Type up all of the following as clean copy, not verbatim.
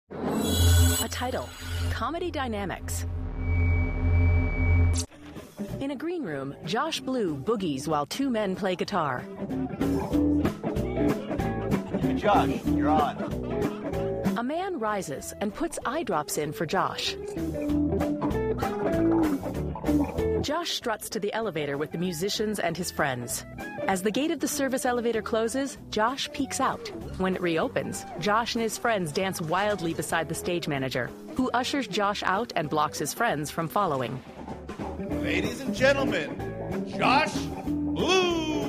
A title, Comedy Dynamics. In a green room, Josh Blue boogies while two men play guitar. Hey, Josh, you're on. A man rises and puts eye drops in for Josh. Josh struts to the elevator with the musicians and his friends. As the gate of the service elevator closes, Josh peeks out. When it reopens, Josh and his friends dance wildly beside the stage manager, who ushers Josh out and blocks his friends from following. Ladies and gentlemen, Josh Blue!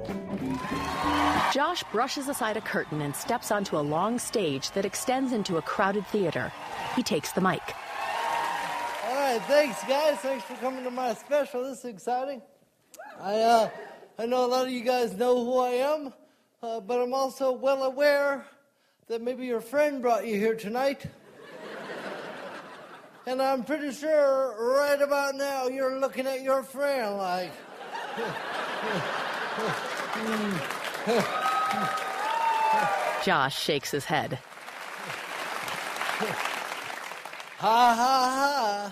Josh brushes aside a curtain and steps onto a long stage that extends into a crowded theater. He takes the mic. All right, thanks, guys. Thanks for coming to my special. This is exciting. I know a lot of you guys know who I am, but I'm also well aware that maybe your friend brought you here tonight. And I'm pretty sure right about now you're looking at your friend like... Josh shakes his head. Ha, ha, ha.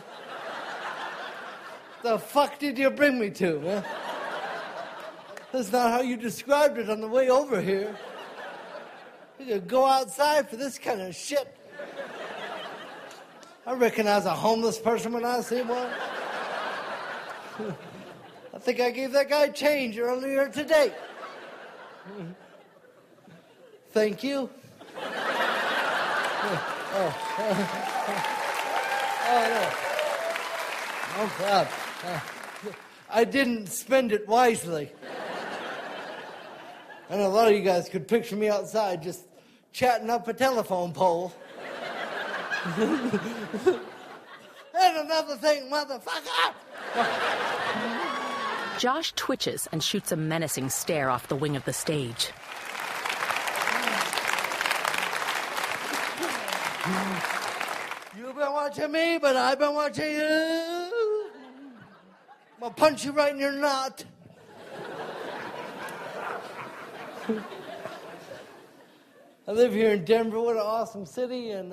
The fuck did you bring me to, man? That's not how you described it on the way over here. You could go outside for this kind of shit. I recognize a homeless person when I see one. I think I gave that guy change earlier today. Thank you. Oh, God. I didn't spend it wisely. I know a lot of you guys could picture me outside just chatting up a telephone pole. And another thing, motherfucker! Josh twitches and shoots a menacing stare off the wing of the stage. You've been watching me, but I've been watching you. I'm gonna punch you right in your knot. I live here in Denver. What an awesome city. And,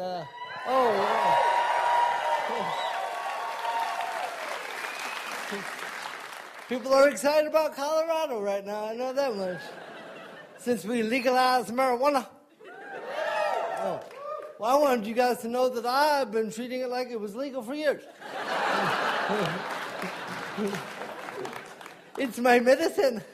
people are excited about Colorado right now. I know that much. Since we legalized marijuana. Oh. Well, I wanted you guys to know that I've been treating it like it was legal for years. It's my medicine.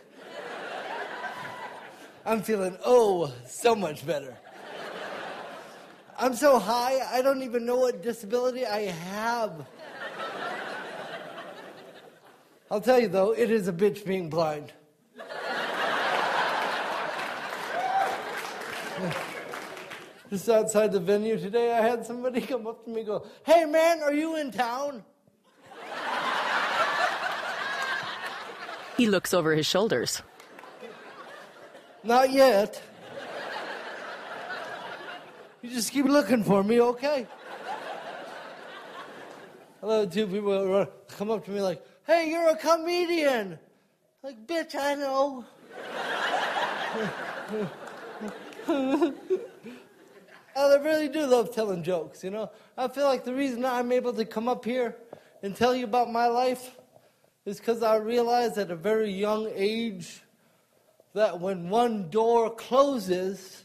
I'm feeling, so much better. I'm so high, I don't even know what disability I have. I'll tell you, though, it is a bitch being blind. Just outside the venue today, I had somebody come up to me and go, "Hey, man, are you in town?" He looks over his shoulders. Not yet. You just keep looking for me, okay? I love two people come up to me like, "Hey, you're a comedian." Like, bitch, I know. I really do love telling jokes, you know? I feel like the reason I'm able to come up here and tell you about my life is because I realized at a very young age that when one door closes,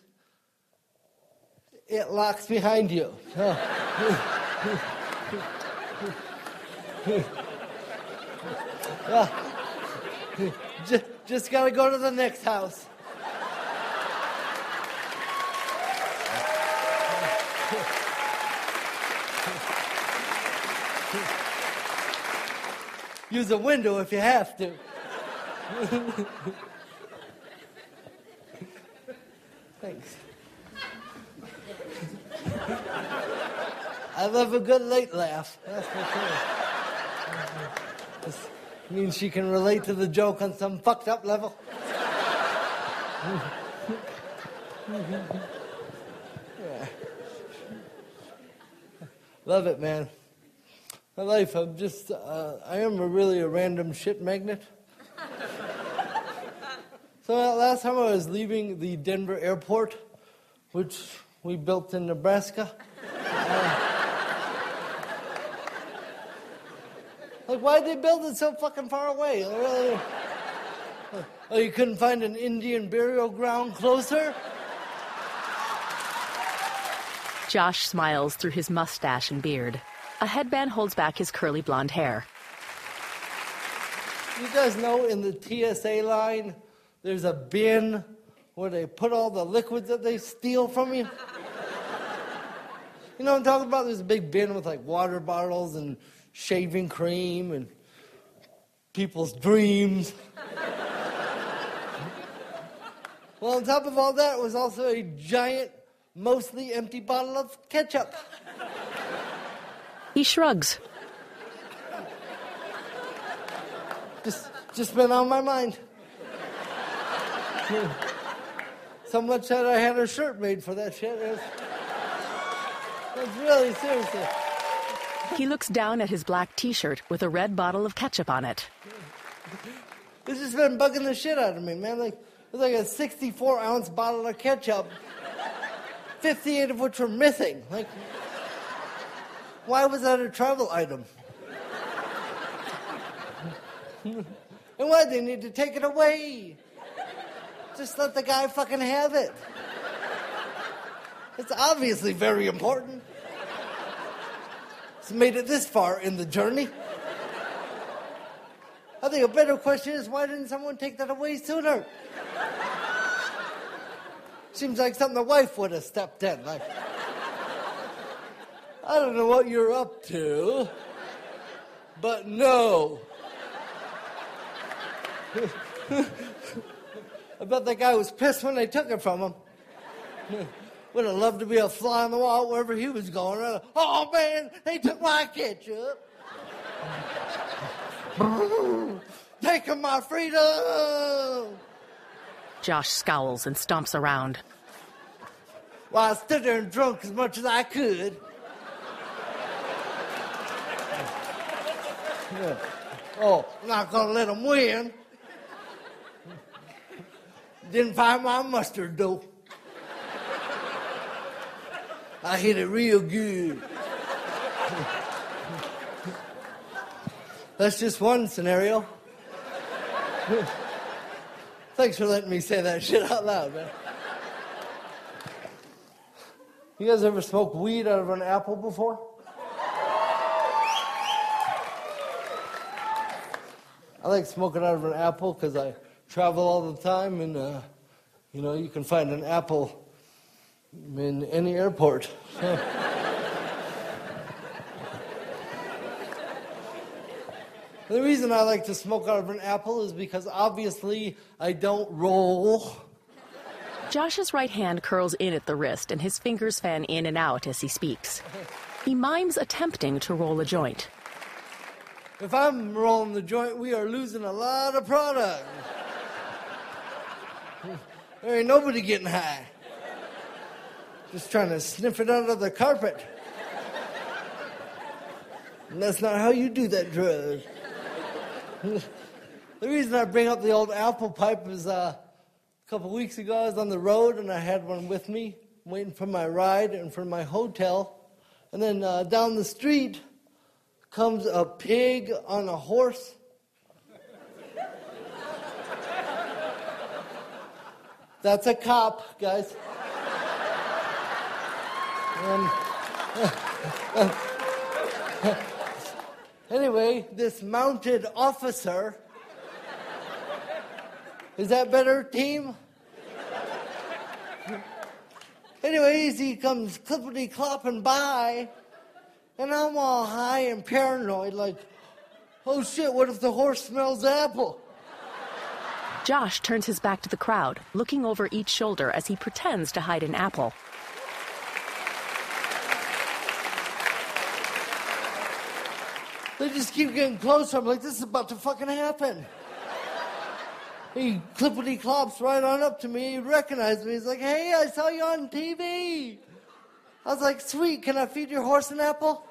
it locks behind you. Just gotta go to the next house. Use a window if you have to. Thanks. I love a good late laugh. That's for sure. This means she can relate to the joke on some fucked up level. Yeah. Love it, man. My life, I am really a random shit magnet. So last time I was leaving the Denver airport, which we built in Nebraska, Like, why'd they build it so fucking far away? Oh, you couldn't find an Indian burial ground closer? Josh smiles through his mustache and beard. A headband holds back his curly blonde hair. You guys know in the TSA line, there's a bin where they put all the liquids that they steal from you? You know what I'm talking about? There's a big bin with like water bottles and shaving cream and people's dreams. Well, on top of all that was also a giant, mostly empty bottle of ketchup. He shrugs. Just been on my mind. So much that I had a shirt made for that shit. That's really seriously. He looks down at his black t-shirt with a red bottle of ketchup on it. It's just been bugging the shit out of me, man. Like, it's like a 64-ounce bottle of ketchup, 58 of which were missing. Like, why was that a travel item? And why they need to take it away? Just let the guy fucking have it. It's obviously very important. It's made it this far in the journey. I think a better question is, why didn't someone take that away sooner? Seems like something the wife would have stepped in. Like, I don't know what you're up to, but no. I bet that guy was pissed when they took it from him. Would have loved to be a fly on the wall wherever he was going. Oh, man, they took my ketchup. Taking my freedom. Josh scowls and stomps around. Well, I stood there and drunk as much as I could. Yeah. Oh, I'm not going to let them win. Didn't find my mustard, though. I hit it real good. That's just one scenario. Thanks for letting me say that shit out loud, man. You guys ever smoked weed out of an apple before? I like smoking out of an apple because I travel all the time, and you can find an apple in any airport. The reason I like to smoke out of an apple is because obviously I don't roll. Josh's right hand curls in at the wrist and his fingers fan in and out as he speaks. He mimes attempting to roll a joint. If I'm rolling the joint, we are losing a lot of product. There ain't nobody getting high. Just trying to sniff it under the carpet. And that's not how you do that drug. The reason I bring up the old apple pipe is a couple weeks ago I was on the road and I had one with me, waiting for my ride and for my hotel. And then down the street comes a pig on a horse. That's a cop, guys. Anyway, this mounted officer, is that better, team? Anyways, he comes clippity-clopping by, and I'm all high and paranoid, like, oh shit, what if the horse smells apple? Josh turns his back to the crowd, looking over each shoulder as he pretends to hide an apple. They just keep getting closer. I'm like, this is about to fucking happen. He clippity-clops right on up to me. He recognized me. He's like, hey, I saw you on TV. I was like, sweet, can I feed your horse an apple?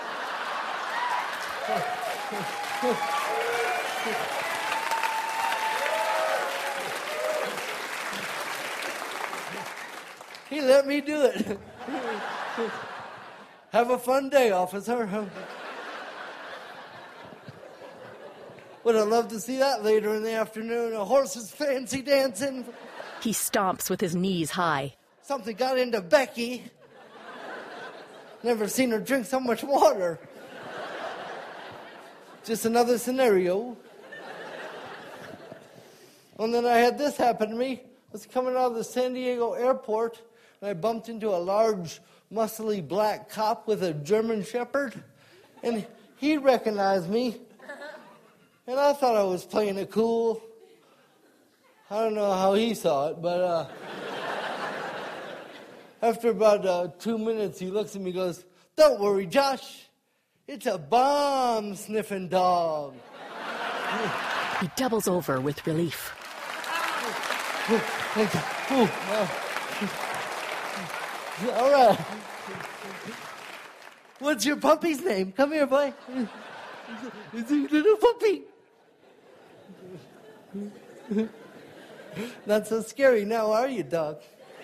He let me do it. Have a fun day, officer. Would have loved to see that later in the afternoon. A horse's fancy dancing. He stomps with his knees high. Something got into Becky. Never seen her drink so much water. Just another scenario. And then I had this happen to me. I was coming out of the San Diego airport, and I bumped into a large, muscly black cop with a German Shepherd, and he recognized me. And I thought I was playing it cool. I don't know how he saw it, but after about 2 minutes, he looks at me and goes, "Don't worry, Josh. It's a bomb-sniffing dog." He doubles over with relief. Thank you. All right. What's your puppy's name? Come here, boy. It's a little puppy. Not so scary now, are you, dog?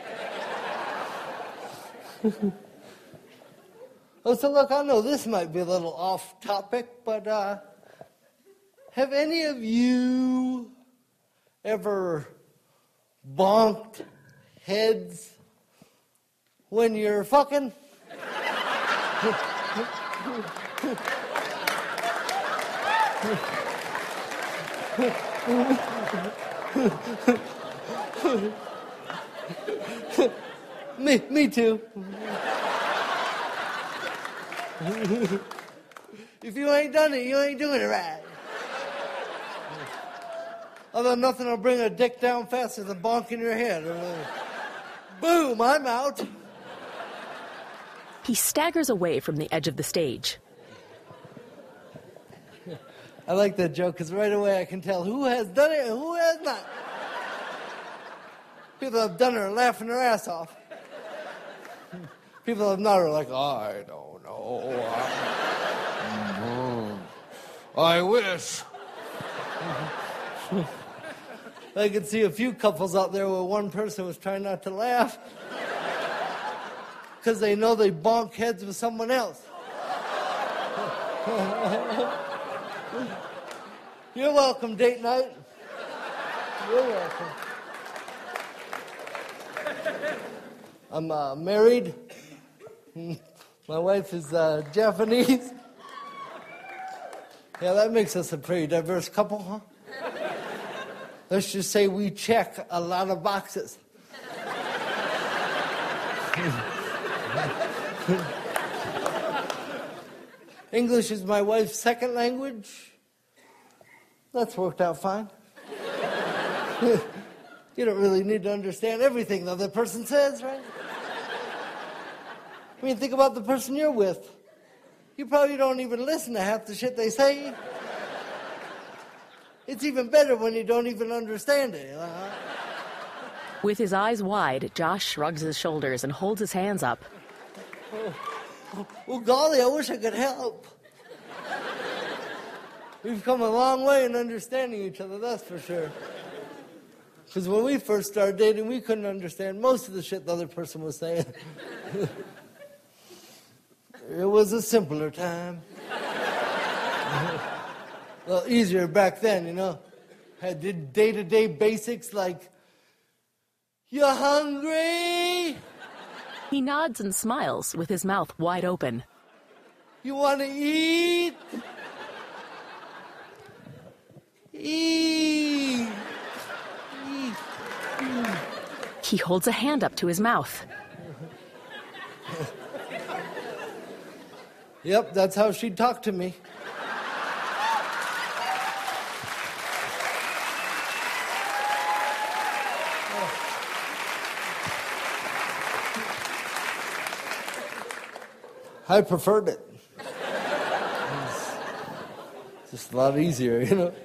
Oh, so look, I know this might be a little off topic, but have any of you ever bonked heads when you're fucking? Me too. If you ain't done it, you ain't doing it right. Although nothing will bring a dick down faster than bonking your head. Boom, I'm out. He staggers away from the edge of the stage. I like that joke because right away I can tell who has done it and who has not. People that have done it are laughing their ass off. People that have not are like, I don't know. I wish. I could see a few couples out there where one person was trying not to laugh because they know they bonk heads with someone else. You're welcome, date night. You're welcome. I'm married. My wife is Japanese. Yeah, that makes us a pretty diverse couple, huh? Let's just say we check a lot of boxes. English is my wife's second language. That's worked out fine. You don't really need to understand everything the other person says, right? I mean, think about the person you're with. You probably don't even listen to half the shit they say. It's even better when you don't even understand it. With his eyes wide, Josh shrugs his shoulders and holds his hands up. Oh, golly, I wish I could help. We've come a long way in understanding each other, that's for sure. Because when we first started dating, we couldn't understand most of the shit the other person was saying. It was a simpler time. Well, easier back then, you know. Had day-to-day basics like, you hungry? He nods and smiles with his mouth wide open. You want to eat? Eat. He holds a hand up to his mouth. Yep, that's how she'd talk to me. I preferred it. It's just a lot easier, you know.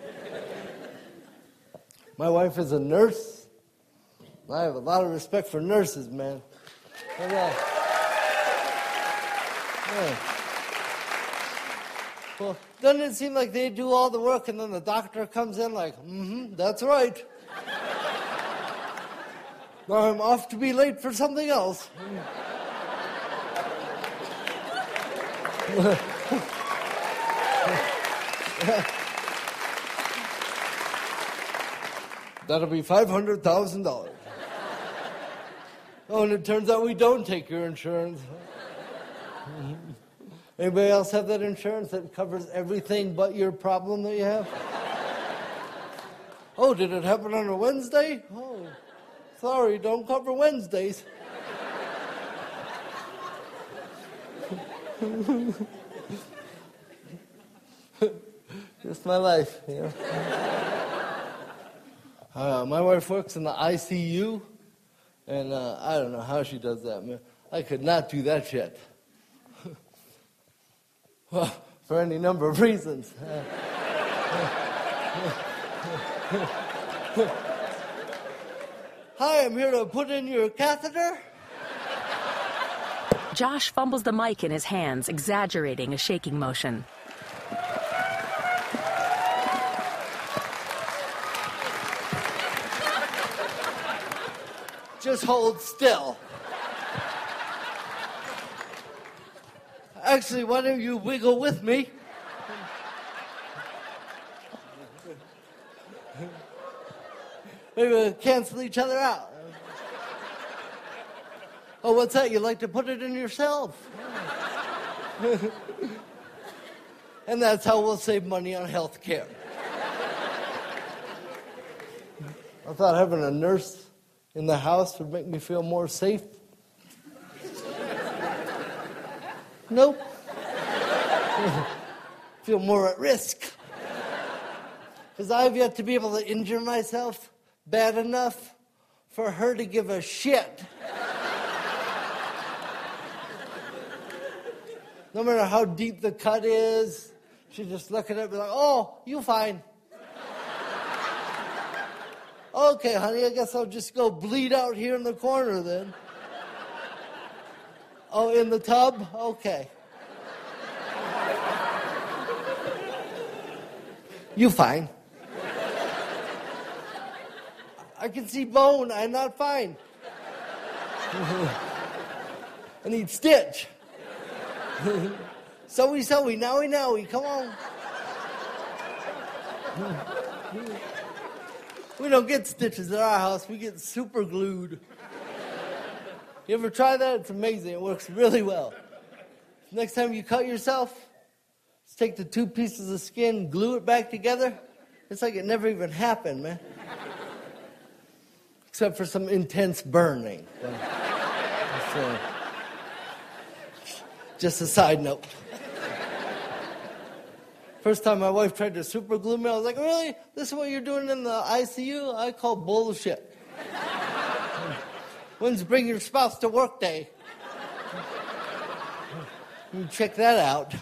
My wife is a nurse. I have a lot of respect for nurses, man. Yeah. Well, doesn't it seem like they do all the work and then the doctor comes in like, that's right. I'm off to be late for something else. That'll be $500,000. Oh, and it turns out we don't take your insurance. Anybody else have that insurance that covers everything but your problem that you have? Oh, did it happen on a Wednesday? Oh, sorry, don't cover Wednesdays. Just my life, you know. My wife works in the ICU, and I don't know how she does that, man. I could not do that shit. Well, for any number of reasons. Hi, I'm here to put in your catheter. Josh fumbles the mic in his hands, exaggerating a shaking motion. Just hold still. Actually, why don't you wiggle with me? Maybe we'll cancel each other out. Oh, what's that? You like to put it in yourself? And that's how we'll save money on health care. I thought having a nurse in the house would make me feel more safe. Nope. Feel more at risk. Because I've yet to be able to injure myself bad enough for her to give a shit. No matter how deep the cut is, she just look at it and be like, oh, you fine. Okay, honey, I guess I'll just go bleed out here in the corner then. Oh, in the tub? Okay. You fine. I can see bone. I'm not fine. I need stitch. So-y, nowy, come on. We don't get stitches at our house. We get super glued. You ever try that? It's amazing. It works really well. Next time you cut yourself, just take the 2 pieces of skin, glue it back together. It's like it never even happened, man. Except for some intense burning. Just a side note. First time my wife tried to super glue me, I was like, really? This is what you're doing in the ICU? I call bullshit. When's bring your spouse to work day? You check that out.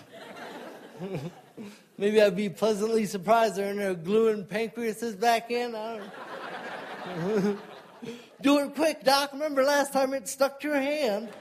Maybe I'd be pleasantly surprised they're in there gluing pancreases back in. I don't know. Do it quick, Doc. Remember last time it stuck to your hand?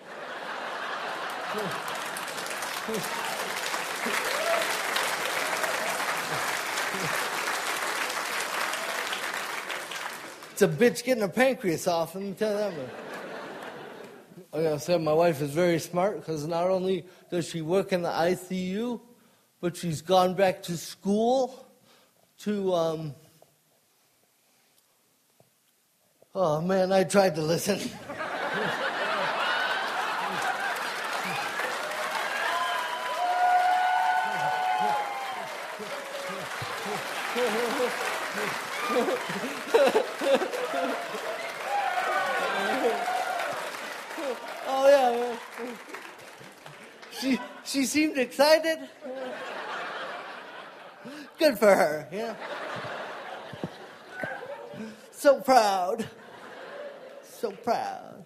It's a bitch getting a pancreas off, let me tell you that much. I gotta say, my wife is very smart because not only does she work in the ICU, but she's gone back to school to, oh man, I tried to listen. Oh yeah. She seemed excited. Good for her, yeah. So proud. So proud.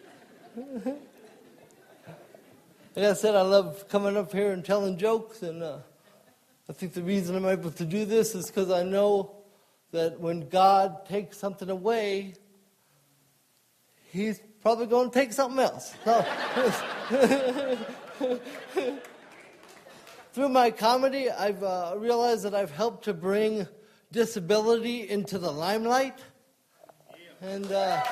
Like I said, I love coming up here and telling jokes, and I think the reason I'm able to do this is because I know that when God takes something away, He's probably going to take something else. So, through my comedy, I've realized that I've helped to bring disability into the limelight. And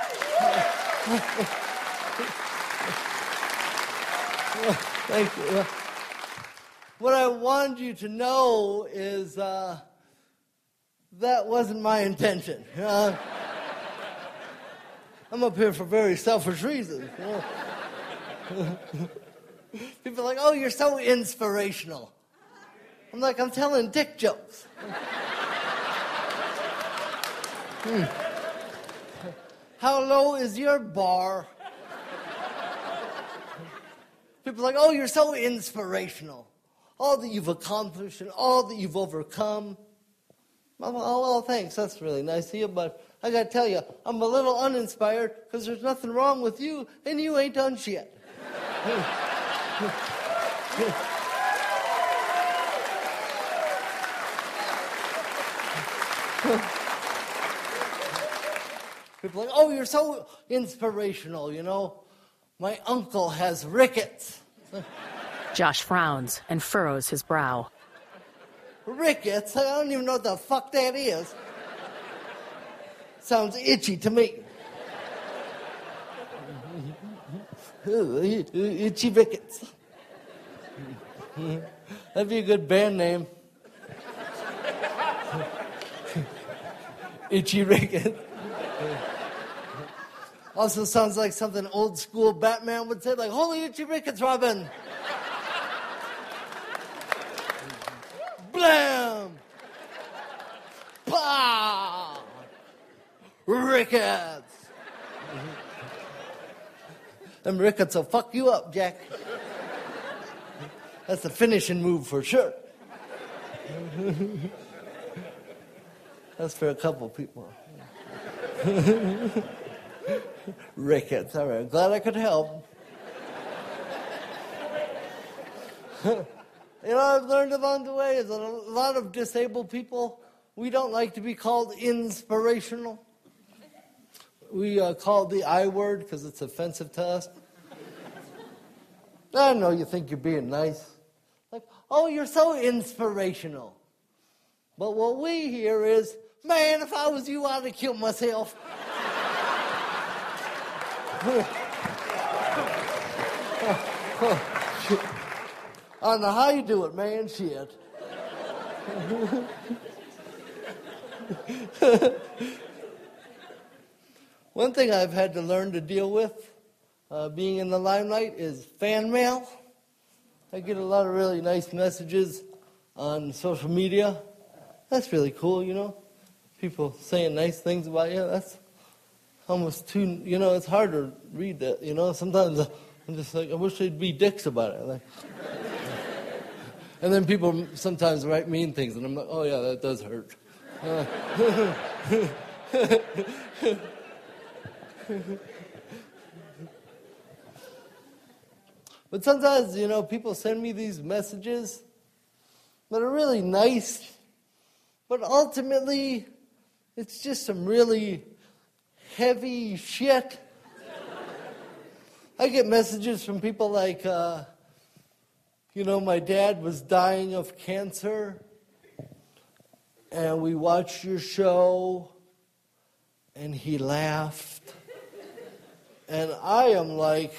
thank you. What I wanted you to know is that wasn't my intention. I'm up here for very selfish reasons. You know? People are like, oh, you're so inspirational. I'm like, I'm telling dick jokes. How low is your bar? People are like, oh, you're so inspirational. All that you've accomplished and all that you've overcome. Oh, well, thanks. That's really nice of you, but I got to tell you, I'm a little uninspired because there's nothing wrong with you and you ain't done shit. People are like, oh, you're so inspirational, you know. My uncle has rickets. Josh frowns and furrows his brow. Rickets? I don't even know what the fuck that is. Sounds itchy to me. Itchy rickets. That'd be a good band name. Itchy rickets. Also sounds like something old school Batman would say, like, holy itchy rickets, Robin. Blam! Bah! Rickets! Them rickets will fuck you up, Jack. That's the finishing move for sure. That's for a couple people. Rickets, all right. Glad I could help. You know, I've learned along the way is that a lot of disabled people, we don't like to be called inspirational. We call it the I word because it's offensive to us. I know you think you're being nice. Like, oh, you're so inspirational. But what we hear is, man, if I was you, I'd have killed myself. I don't know how you do it, man. Shit. One thing I've had to learn to deal with being in the limelight is fan mail. I get a lot of really nice messages on social media. That's really cool, you know. People saying nice things about you. That's almost too, you know, it's hard to read that, you know. Sometimes I'm just like, I wish they'd be dicks about it. Like, and then people sometimes write mean things, and I'm like, oh, yeah, that does hurt. But sometimes, you know, people send me these messages that are really nice, but ultimately, it's just some really heavy shit. I get messages from people like, you know, my dad was dying of cancer, and we watched your show, and he laughed. And I am like,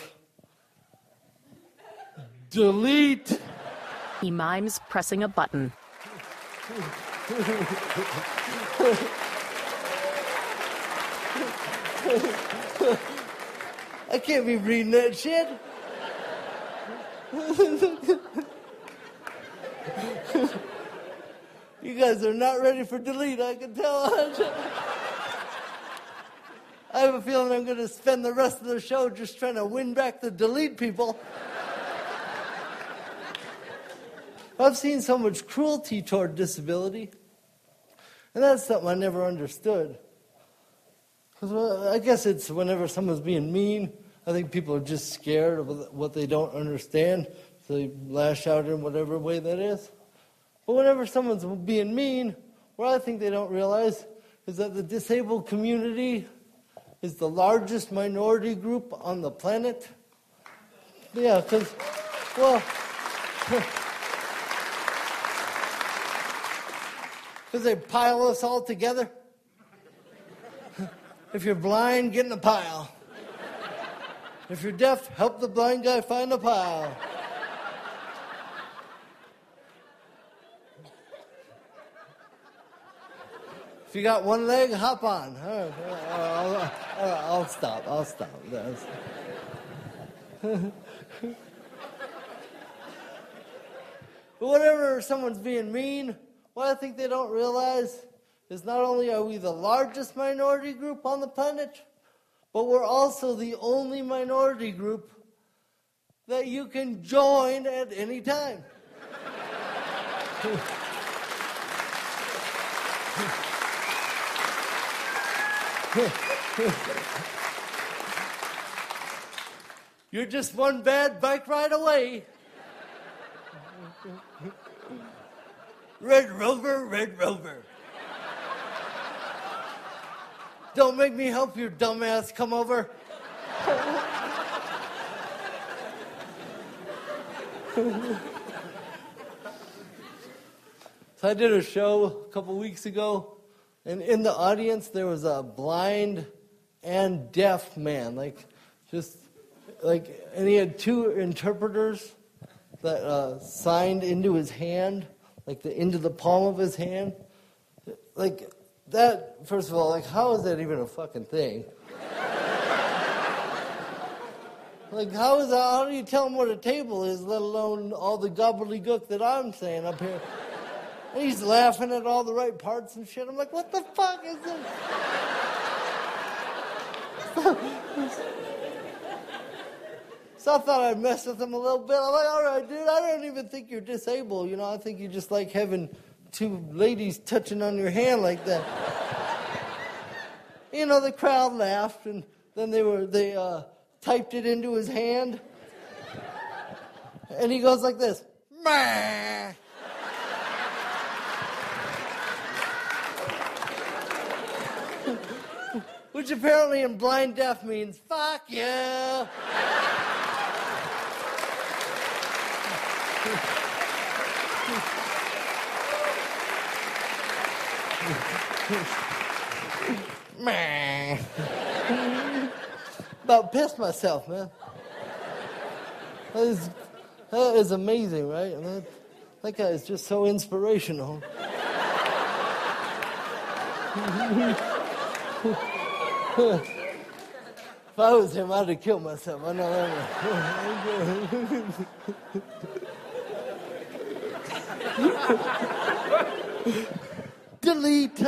delete. He mimes pressing a button. I can't be reading that shit. You guys are not ready for delete, I can tell. I have a feeling I'm going to spend the rest of the show just trying to win back the delete people. I've seen so much cruelty toward disability, and that's something I never understood. Because I guess it's whenever someone's being mean, I think people are just scared of what they don't understand, so they lash out in whatever way that is. But whenever someone's being mean, what I think they don't realize is that the disabled community is the largest minority group on the planet. Yeah, because, well, because they pile us all together. If you're blind, get in a pile. If you're deaf, help the blind guy find a pile. If you got one leg, hop on. All right, I'll stop. But whenever someone's being mean, what I think they don't realize is not only are we the largest minority group on the planet, but we're also the only minority group that you can join at any time. You're just one bad bike ride away. Red Rover, Red Rover. Don't make me help your dumbass come over. So I did a show a couple weeks ago, and in the audience there was a blind and deaf man, and he had two interpreters that signed into his hand, into the palm of his hand. That, first of all, how is that even a fucking thing? How do you tell him what a table is, let alone all the gobbledygook that I'm saying up here? And he's laughing at all the right parts and shit. I'm like, what the fuck is this? So I thought I'd mess with him a little bit. I'm like, all right, dude, I don't even think you're disabled. I think you just like having two ladies touching on your hand like that. The crowd laughed, and then they typed it into his hand. And he goes like this. Meh. Which apparently in blind deaf means, fuck you. About pissed myself, man. That is amazing, right? That guy is just so inspirational. If I was him, I'd have killed myself. I know that. Delete.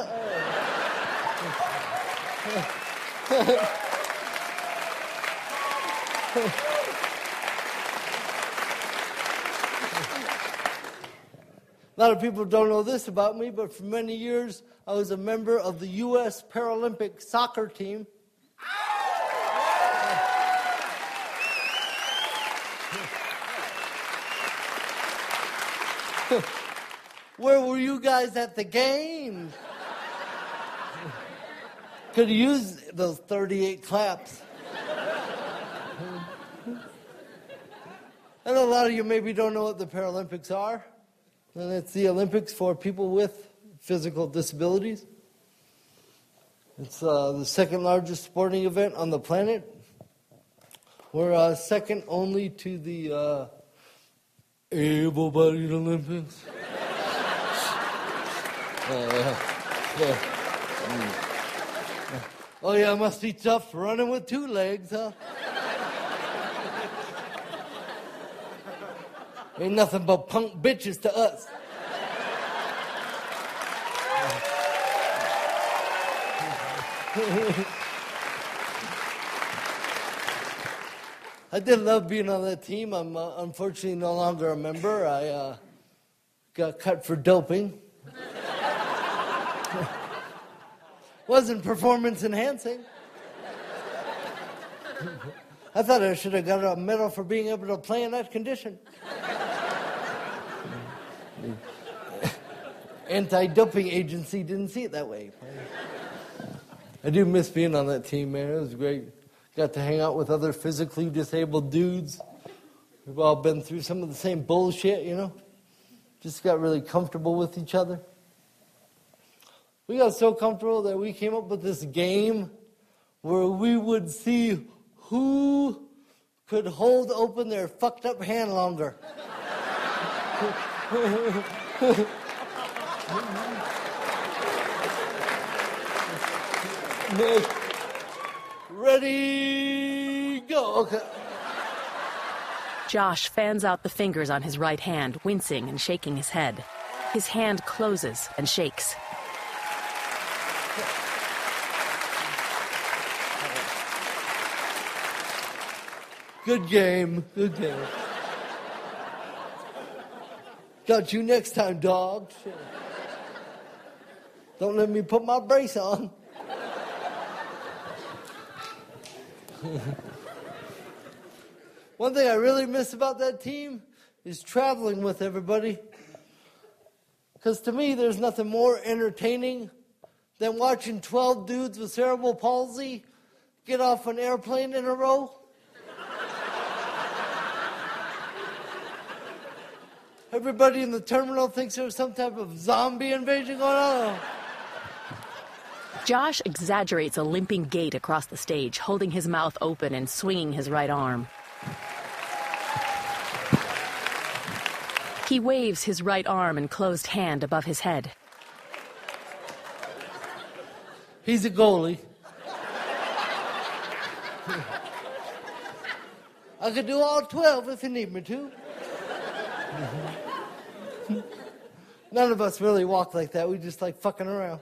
A lot of people don't know this about me, but for many years I was a member of the U.S. Paralympic soccer team. Where were you guys at the games? Could use those 38 claps. And a lot of you maybe don't know what the Paralympics are. And it's the Olympics for people with physical disabilities. It's the second largest sporting event on the planet. We're second only to the able-bodied Olympics. Oh yeah, must be tough running with two legs, huh? Ain't nothing but punk bitches to us. I did love being on that team. I'm unfortunately no longer a member. I got cut for doping. Wasn't performance enhancing. I thought I should have got a medal for being able to play in that condition. Anti-doping agency didn't see it that way. I do miss being on that team, man. It was great. Got to hang out with other physically disabled dudes. We've all been through some of the same bullshit, Just got really comfortable with each other. We got so comfortable that we came up with this game where we would see who could hold open their fucked up hand longer. Ready, go. Okay. Josh fans out the fingers on his right hand, wincing and shaking his head. His hand closes and shakes. Good game. Good game. Got you next time, dog. Shit. Don't let me put my brace on. One thing I really miss about that team is traveling with everybody. Because to me, there's nothing more entertaining than watching 12 dudes with cerebral palsy get off an airplane in a row. Everybody in the terminal thinks there's some type of zombie invasion going on. Josh exaggerates a limping gait across the stage, holding his mouth open and swinging his right arm. He waves his right arm and closed hand above his head. He's a goalie. I could do all 12 if you need me to. None of us really walk like that. We just like fucking around.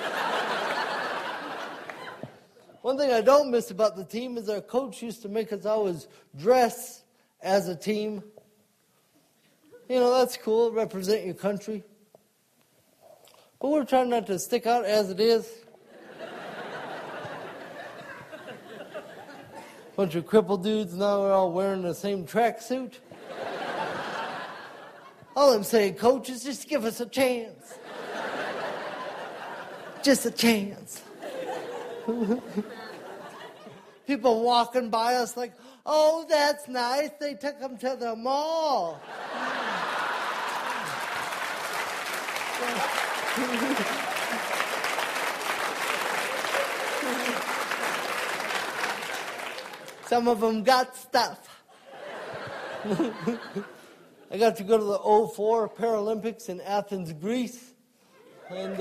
One thing I don't miss about the team is our coach used to make us always dress as a team. You know, that's cool, represent your country. But we're trying not to stick out as it is. Bunch of crippled dudes, now we're all wearing the same tracksuit. All I'm saying, coach, is just give us a chance. Just a chance. People walking by us like, oh, that's nice. They took them to the mall. Some of them got stuff. I got to go to the 2004 Paralympics in Athens, Greece. And,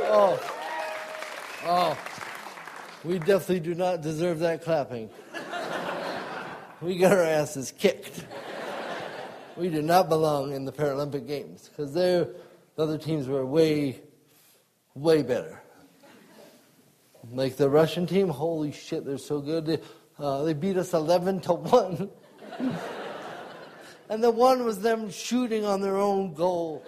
we definitely do not deserve that clapping. We got our asses kicked. We did not belong in the Paralympic Games because the other teams were way, way better. Like the Russian team, holy shit, they're so good. They beat us 11-1. And the one was them shooting on their own goal.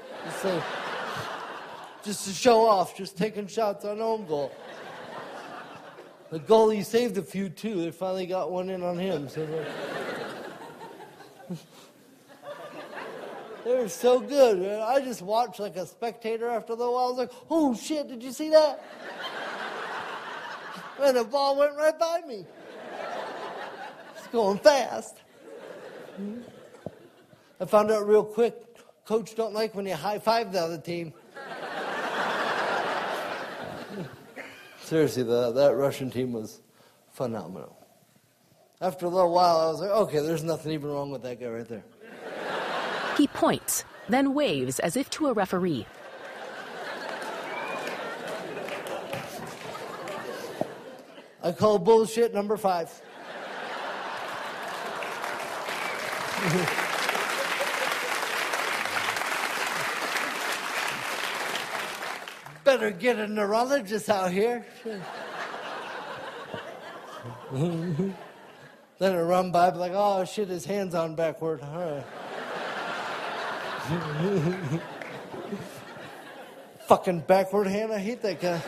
Just to show off, just taking shots on own goal. The goalie saved a few, too. They finally got one in on him. So they were so good, man. I just watched like a spectator after a little while. I was like, oh, shit, did you see that? And the ball went right by me. It's going fast. I found out real quick, coach don't like when you high-five the other team. Seriously, that Russian team was phenomenal. After a little while, I was like, okay, there's nothing even wrong with that guy right there. He points, then waves as if to a referee. I call bullshit number 5. Better get a neurologist out here. Then I run by, be like, oh shit, his hand's on backward. All right. Fucking backward hand, I hate that guy.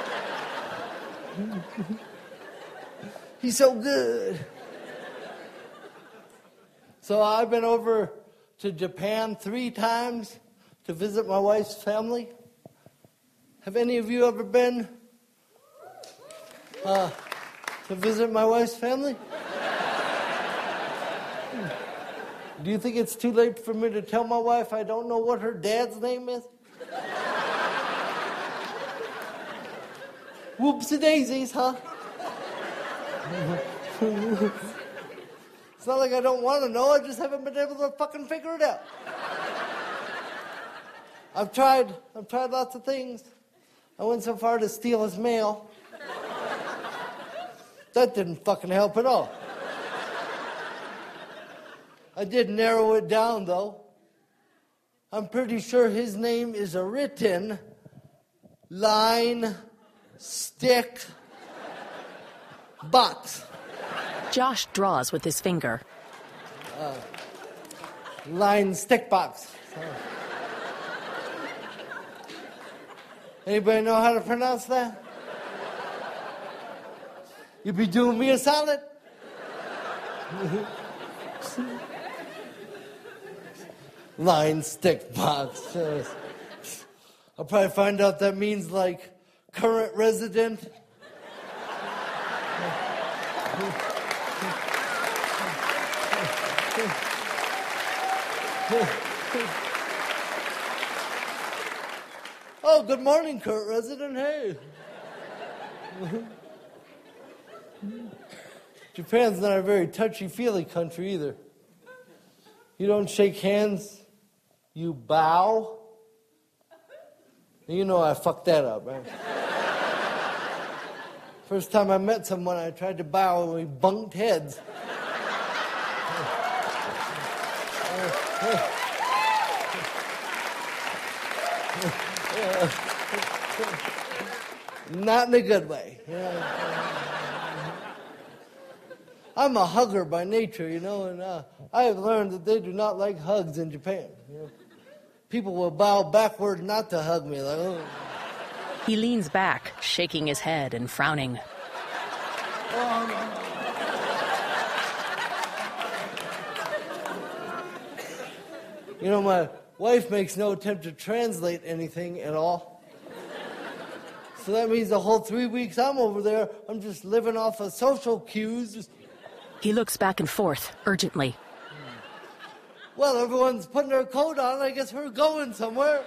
He's so good. So I've been over to Japan 3 times to visit my wife's family. Have any of you ever been to visit my wife's family? Do you think it's too late for me to tell my wife I don't know what her dad's name is? Whoopsie daisies, huh? It's not like I don't want to know, I just haven't been able to fucking figure it out. I've tried lots of things. I went so far to steal his mail. That didn't fucking help at all. I did narrow it down, though. I'm pretty sure his name is a written line stick box. Josh draws with his finger. Line stick box. Anybody know how to pronounce that? You be doing me a solid? Line stick box. I'll probably find out that means like current resident. Oh, good morning, Kurt resident. Hey. Japan's not a very touchy-feely country either. You don't shake hands, you bow. You know I fucked that up, right? First time I met someone, I tried to bow and we bunked heads. Not in a good way. I'm a hugger by nature, and I have learned that they do not like hugs in Japan. People will bow backward not to hug me. Like, oh. He leans back, shaking his head and frowning. My wife makes no attempt to translate anything at all. So that means the whole 3 weeks I'm over there, I'm just living off of social cues. He looks back and forth, urgently. Well, everyone's putting their coat on. I guess we're going somewhere.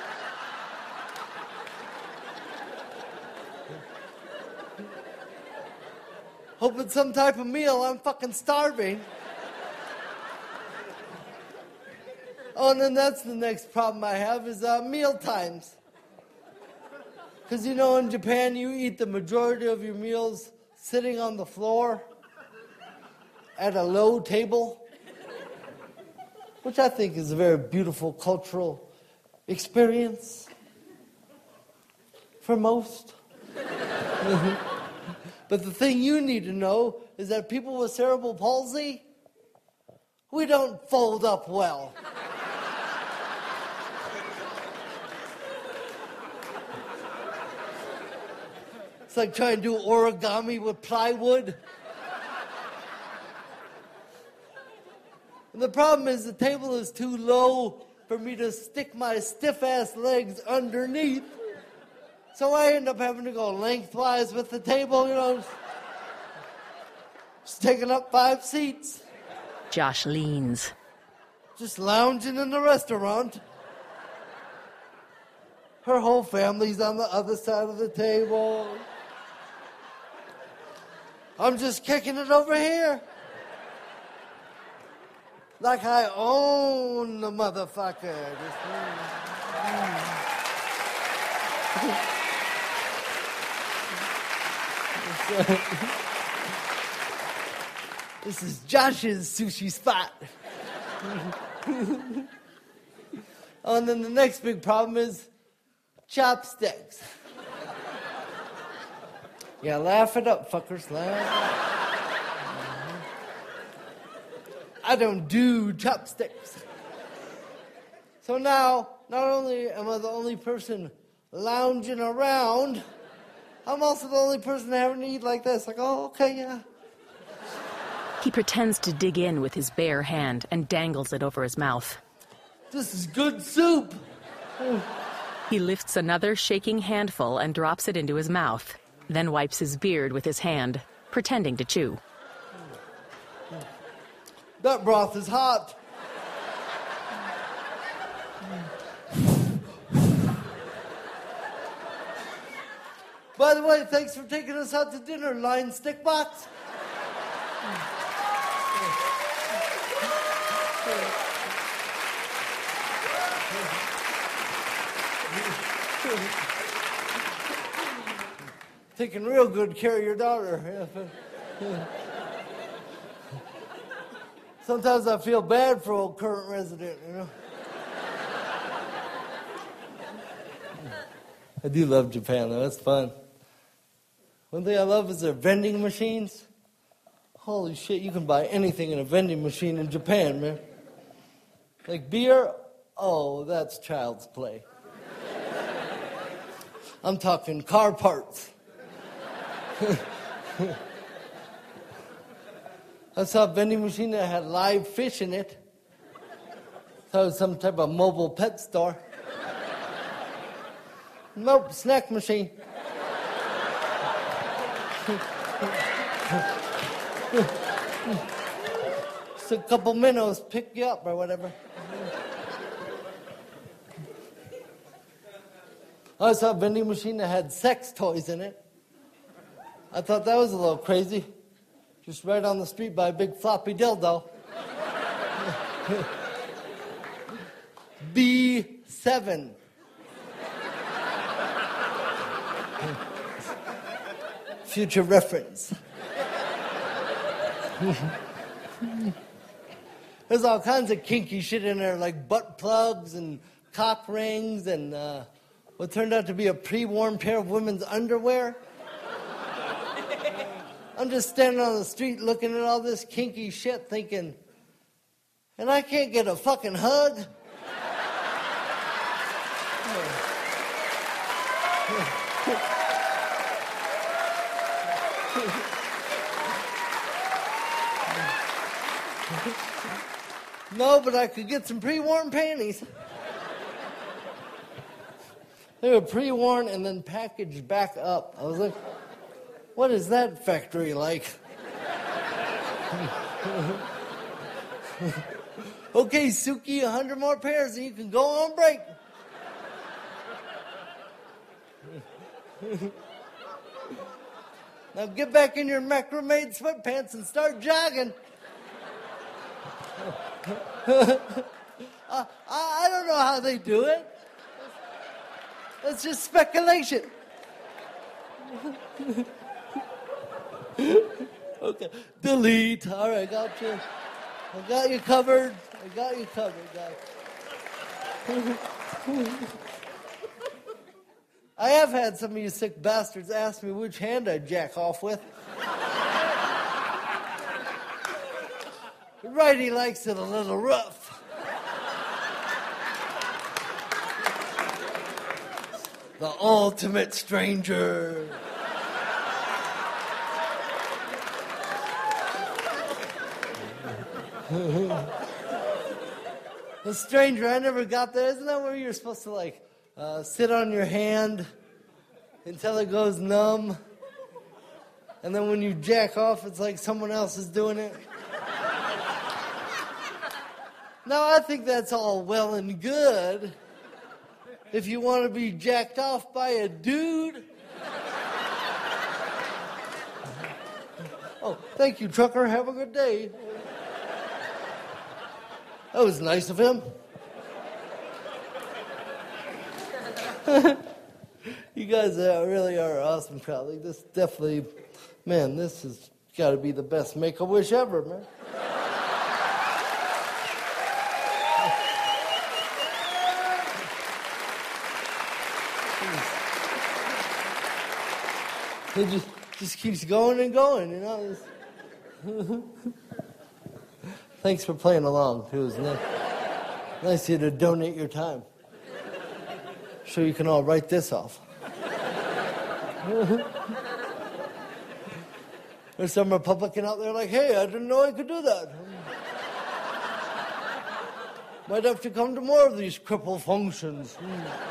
Hope it's some type of meal. I'm fucking starving. Oh, and then that's the next problem I have is meal times. Because, in Japan, you eat the majority of your meals sitting on the floor at a low table, which I think is a very beautiful cultural experience for most. But the thing you need to know is that people with cerebral palsy, we don't fold up well. It's like trying to do origami with plywood. And the problem is the table is too low for me to stick my stiff-ass legs underneath. So I end up having to go lengthwise with the table, just taking up 5 seats. Josh leans. Just lounging in the restaurant. Her whole family's on the other side of the table. I'm just kicking it over here. Like I own the motherfucker. This is Josh's sushi spot. Oh, and then the next big problem is chopsticks. Yeah, laugh it up, fuckers. Laugh. I don't do chopsticks. So now, not only am I the only person lounging around, I'm also the only person having to eat like this. Like, oh, okay, yeah. He pretends to dig in with his bare hand and dangles it over his mouth. This is good soup. He lifts another shaking handful and drops it into his mouth, then wipes his beard with his hand, pretending to chew. That broth is hot. By the way, thanks for taking us out to dinner, Line Stick Box. Taking real good care of your daughter. Sometimes I feel bad for old current resident, you know. I do love Japan, though. It's fun. One thing I love is their vending machines. Holy shit, you can buy anything in a vending machine in Japan, man. Like beer, oh, that's child's play. I'm talking car parts. I saw a vending machine that had live fish in it. Thought it was some type of mobile pet store. Nope, snack machine. Just a couple minnows pick you up or whatever. I saw a vending machine that had sex toys in it. I thought that was a little crazy. Just right on the street by a big floppy dildo. B7. Future reference. There's all kinds of kinky shit in there, like butt plugs and cock rings and what turned out to be a pre-worn pair of women's underwear. I'm just standing on the street looking at all this kinky shit thinking, and I can't get a fucking hug? No, but I could get some pre-worn panties. They were pre-worn and then packaged back up. I was like, what is that factory like? Okay, Suki, 100 more pairs and you can go on break. Now get back in your macrame sweatpants and start jogging. I don't know how they do it. That's just speculation. Okay, delete. All right, got you. I got you covered. I got you covered, guys. I have had some of you sick bastards ask me which hand I jack off with. Righty likes it a little rough. The ultimate stranger. The stranger, I never got that. Isn't that where you're supposed to like sit on your hand until it goes numb? And then when you jack off, it's like someone else is doing it. Now, I think that's all well and good if you want to be jacked off by a dude. Oh, thank you, trucker. Have a good day. That was nice of him. You guys really are awesome crowd. Like, this definitely, man, this has got to be the best Make-A-Wish ever, man. It just keeps going and going, you know. Thanks for playing along, too. It was nice of you to donate your time. So you can all write this off. There's some Republican out there like, hey, I didn't know I could do that. Might have to come to more of these cripple functions.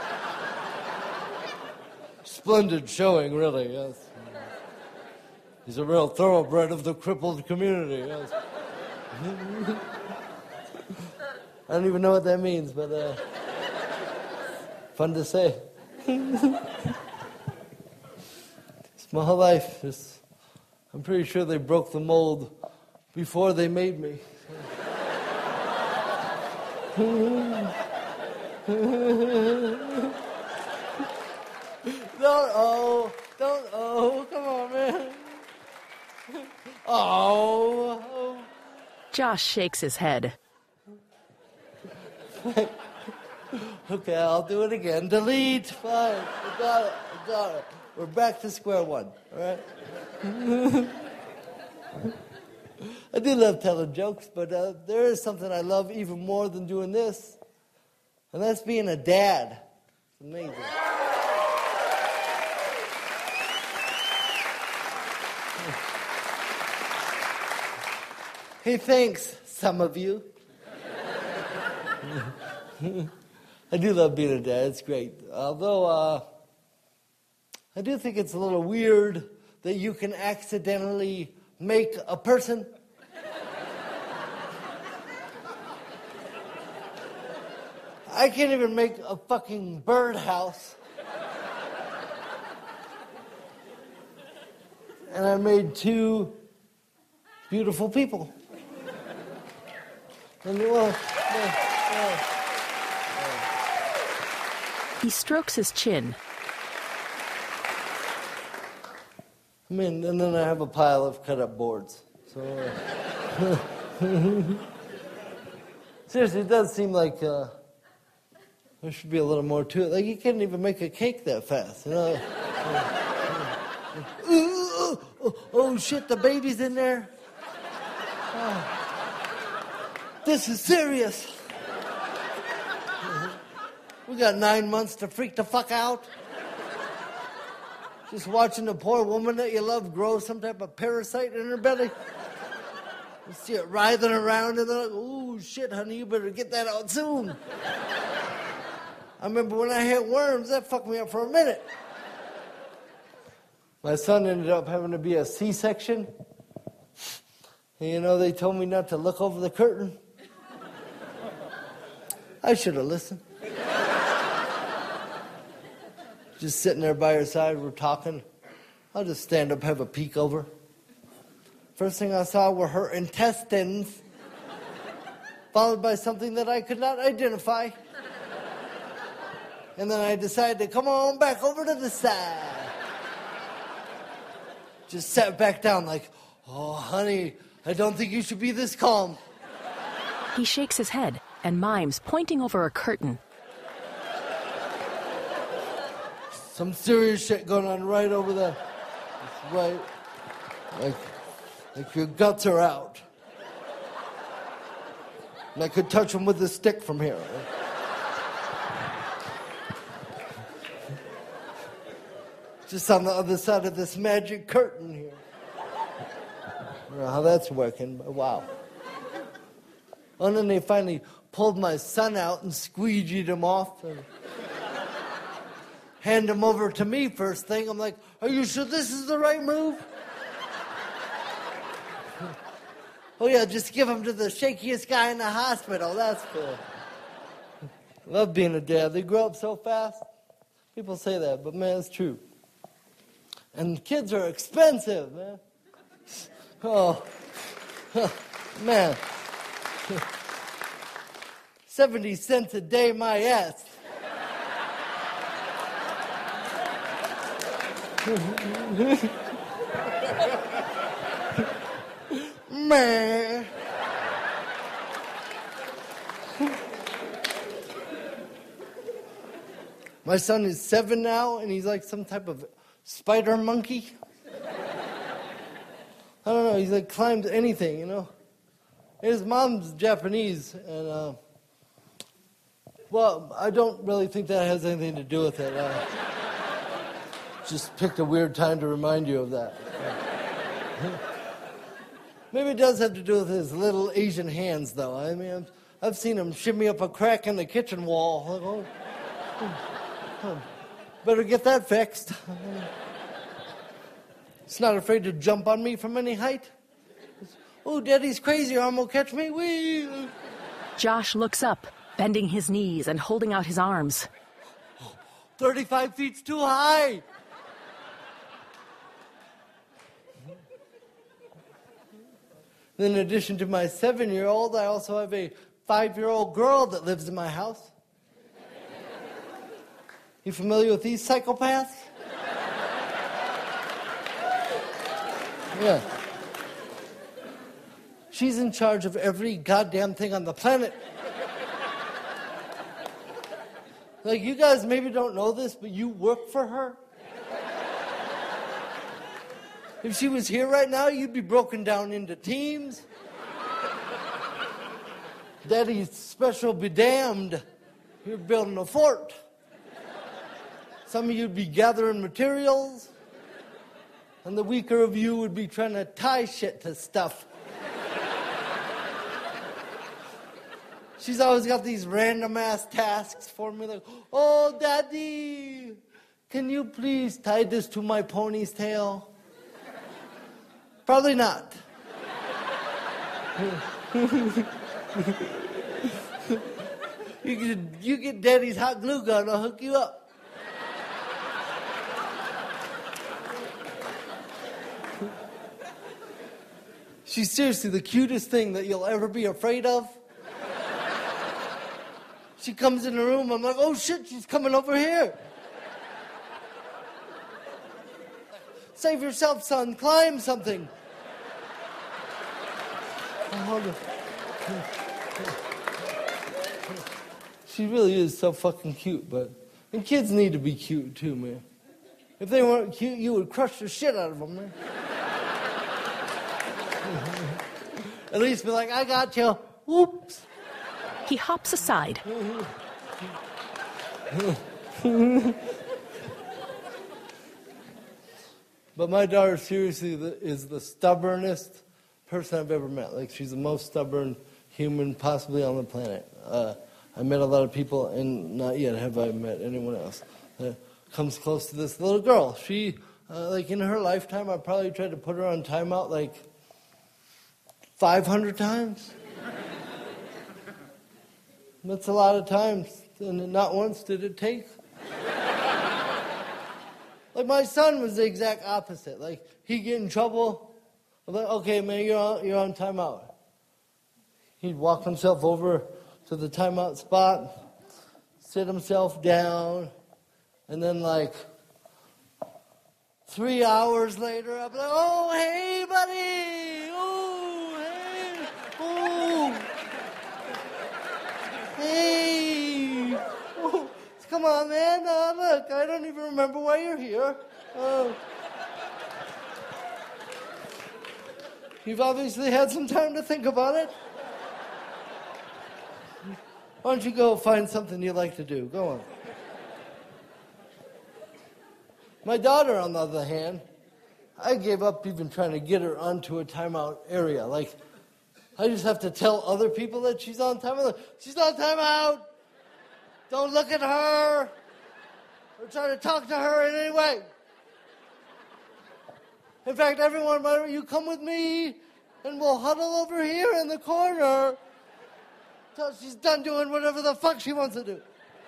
Splendid showing, really, yes. He's a real thoroughbred of the crippled community, yes. I don't even know what that means, but fun to say. It's my whole life. I'm pretty sure they broke the mold before they made me. Don't, come on, man. Oh. Josh shakes his head. Okay, I'll do it again. Delete. Fine. I got it. We're back to square one, all right? I do love telling jokes, but there is something I love even more than doing this, and that's being a dad. It's amazing. Hey, thanks, some of you. I do love being a dad. It's great. Although, I do think it's a little weird that you can accidentally make a person. I can't even make a fucking birdhouse. And I made two beautiful people. And He strokes his chin. I mean, and then I have a pile of cut-up boards. So, seriously, it does seem like there should be a little more to it. Like, you can't even make a cake that fast, you know? Oh, shit, the baby's in there. This is serious. We got 9 months to freak the fuck out. Just watching the poor woman that you love grow some type of parasite in her belly. You see it writhing around and they're like, oh, shit, honey, you better get that out soon. I remember when I had worms, that fucked me up for a minute. My son ended up having to be a C-section. And, you know, they told me not to look over the curtain. I should have listened. Just sitting there by her side, we're talking. I'll just stand up, have a peek over. First thing I saw were her intestines, followed by something that I could not identify. And then I decided to come on back over to the side. Just sat back down like, oh, honey, I don't think you should be this calm. He shakes his head and mimes pointing over a curtain. Some serious shit going on right over there. It's right. Like your guts are out. And I could touch them with a stick from here. Just on the other side of this magic curtain here. I don't know how that's working, but wow. And then they finally pulled my son out and squeegeed him off. And hand him over to me first thing. I'm like, are you sure this is the right move? Oh yeah, just give him to the shakiest guy in the hospital. That's cool. Love being a dad. They grow up so fast. People say that, but man, it's true. And kids are expensive, man. Oh, man. 70 cents a day, my ass. Man. My son is 7 now, and he's like some type of spider monkey. I don't know, he's like climbed anything, you know. His mom's Japanese, and, well, I don't really think that has anything to do with it. Just picked a weird time to remind you of that. Maybe it does have to do with his little Asian hands, though. I mean, I've seen him shimmy up a crack in the kitchen wall. Like, oh, better get that fixed. He's not afraid to jump on me from any height. Oh, Daddy's crazy. Arm will catch me. Whee! Josh looks up, bending his knees and holding out his arms. 35 feet's too high. In addition to my 7-year-old, I also have a 5-year-old girl that lives in my house. You familiar with these psychopaths? Yeah. She's in charge of every goddamn thing on the planet. Like, you guys maybe don't know this, but you work for her. If she was here right now, you'd be broken down into teams. Daddy's special be damned. You're building a fort. Some of you'd be gathering materials. And the weaker of you would be trying to tie shit to stuff. She's always got these random-ass tasks for me, like, oh, Daddy, can you please tie this to my pony's tail? Probably not. You get Daddy's hot glue gun, I'll hook you up. She's seriously the cutest thing that you'll ever be afraid of. She comes in the room, I'm like, oh shit, she's coming over here. Save yourself, son, climb something. She really is so fucking cute, and kids need to be cute too, man. If they weren't cute, you would crush the shit out of them, man. At least be like, I got you. Whoops. He hops aside. But my daughter seriously is the stubbornest person I've ever met. Like, she's the most stubborn human possibly on the planet. I met a lot of people, and not yet have I met anyone else that comes close to this little girl. She, like, in her lifetime, I probably tried to put her on timeout, like, 500 times. That's a lot of times, and not once did it take. Like, my son was the exact opposite. Like, he'd get in trouble. I'm like, okay, man, you're on timeout. He'd walk himself over to the timeout spot, sit himself down, and then, like, 3 hours later, I'd be like, oh, hey, buddy! Oh, hey! Oh! Hey! Oh, come on, man. Look, I don't even remember why you're here. You've obviously had some time to think about it. Why don't you go find something you like to do? Go on. My daughter, on the other hand, I gave up even trying to get her onto a timeout area. Like, I just have to tell other people that she's on timeout. She's on timeout. Don't look at her or try to talk to her in any way. In fact, everyone, why don't you come with me and we'll huddle over here in the corner till she's done doing whatever the fuck she wants to do.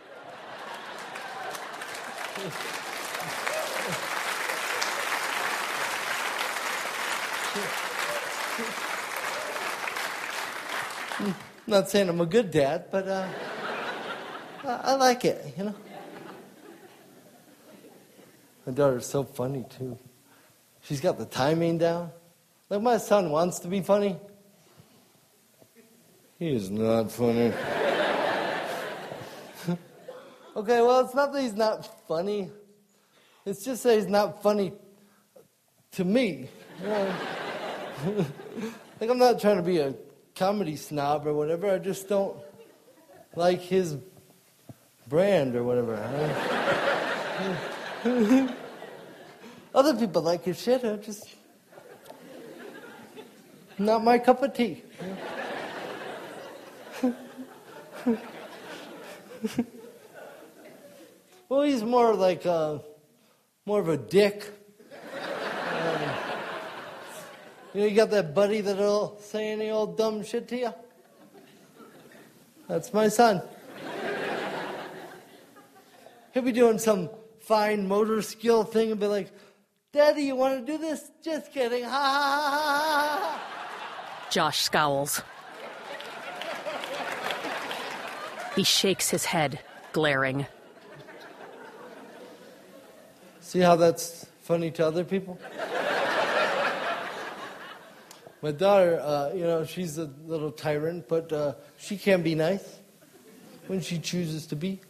I'm not saying I'm a good dad, but I like it, you know. My daughter's so funny, too. She's got the timing down. Like, my son wants to be funny. He is not funny. Okay, well, it's not that he's not funny. It's just that he's not funny to me. You know? Like, I'm not trying to be a comedy snob or whatever. I just don't like his brand or whatever. Other people like his shit. I just not my cup of tea. Well, he's more like more of a dick. You know, you got that buddy that'll say any old dumb shit to you? That's my son. He'll be doing some fine motor skill thing and be like, Daddy, you want to do this? Just kidding. Ha, ha, ha, ha, ha. Josh scowls. He shakes his head, glaring. See how that's funny to other people? My daughter, she's a little tyrant, but she can be nice when she chooses to be.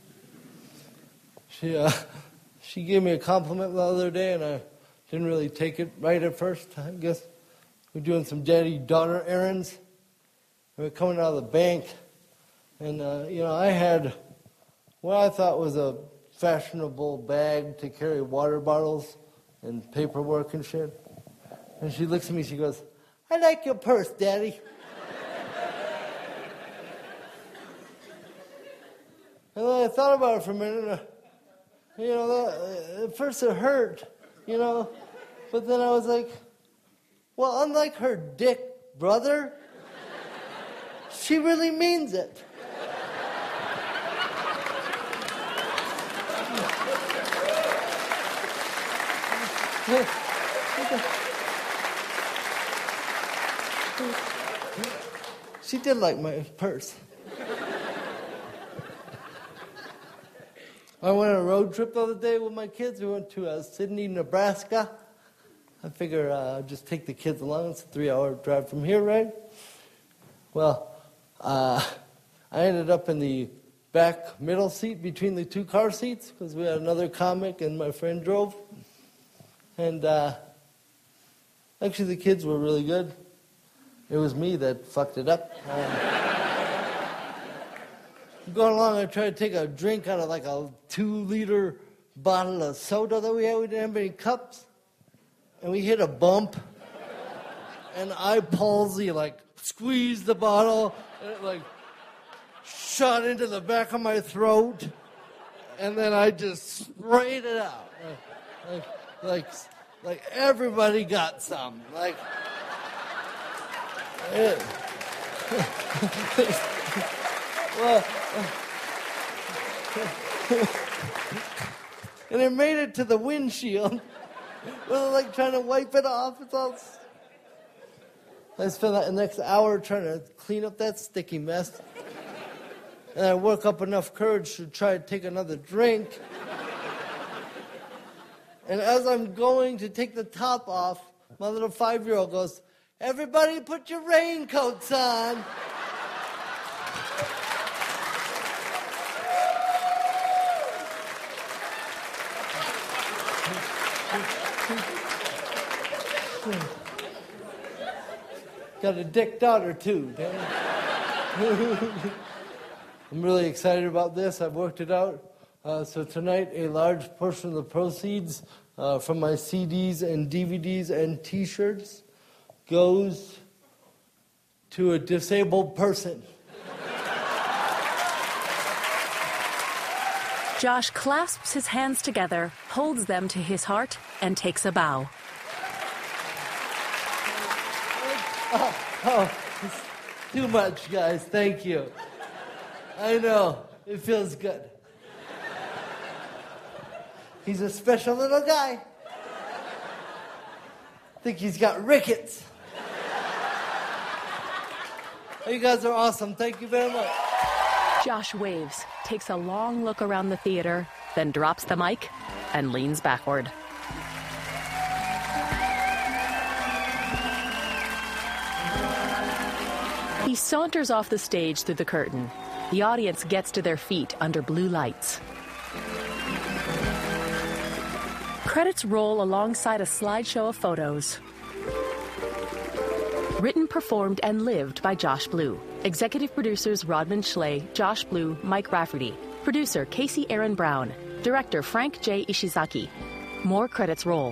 She gave me a compliment the other day, and I didn't really take it right at first. I guess we're doing some daddy-daughter errands. And we're coming out of the bank, and, I had what I thought was a fashionable bag to carry water bottles and paperwork and shit. And she looks at me, she goes, "I like your purse, Daddy." And then I thought about it for a minute. At first it hurt, But then I was like, well, unlike her dick brother, she really means it. She did like my purse. I went on a road trip the other day with my kids. We went to Sydney, Nebraska. I figure I'll just take the kids along. It's a 3-hour drive from here, right? Well, I ended up in the back middle seat between the two car seats because we had another comic and my friend drove. And actually the kids were really good. It was me that fucked it up. Going along, I tried to take a drink out of like a 2-liter bottle of soda that we had. We didn't have any cups. And we hit a bump. And I palsy, squeezed the bottle. And it, shot into the back of my throat. And then I just sprayed it out. Like everybody got some. Well, and it made it to the windshield. Well, trying to wipe it off. It's all. I spent the next hour trying to clean up that sticky mess. And I work up enough courage to try to take another drink. And as I'm going to take the top off, my little 5-year-old goes, "Everybody put your raincoats on." Got a dick daughter, too, damn it. I'm really excited about this. I've worked it out. So tonight, a large portion of the proceeds from my CDs and DVDs and T-shirts goes to a disabled person. Josh clasps his hands together, holds them to his heart, and takes a bow. Oh, it's too much, guys. Thank you. I know. It feels good. He's a special little guy. I think he's got rickets. You guys are awesome. Thank you very much. Josh waves, takes a long look around the theater, then drops the mic and leans backward. He saunters off the stage through the curtain. The audience gets to their feet under blue lights. Credits roll alongside a slideshow of photos. Written, performed, and lived by Josh Blue. Executive producers Rodman Schley, Josh Blue, Mike Rafferty. Producer Casey Aaron Brown. Director Frank J. Ishizaki. More credits roll.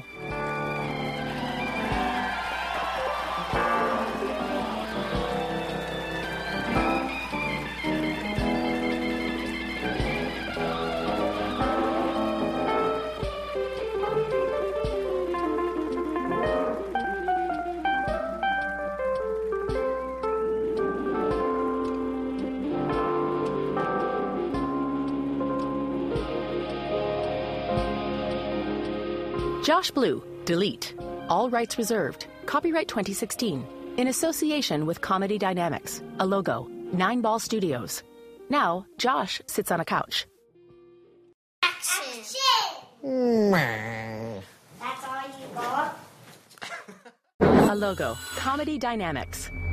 Josh Blue, delete. All rights reserved. Copyright 2016. In association with Comedy Dynamics. A logo. 9 Ball Studios. Now, Josh sits on a couch. Action! That's all you got? A logo, Comedy Dynamics.